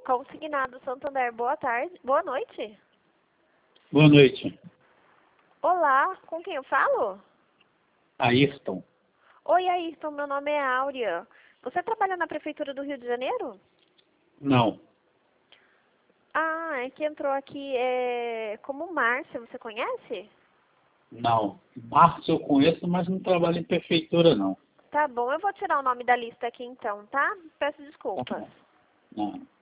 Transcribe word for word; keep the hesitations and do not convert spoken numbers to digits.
Consignado Santander, boa tarde. Boa noite. Boa noite. Olá, com quem eu falo? Ayrton. Oi, Ayrton, meu nome é Áurea. Você trabalha na Prefeitura do Rio de Janeiro? Não. Ah, é que entrou aqui é, como Márcia, você conhece? Não. Márcio eu conheço, mas não trabalho em prefeitura, não. Tá bom, eu vou tirar o nome da lista aqui então, tá? Peço desculpas. Não.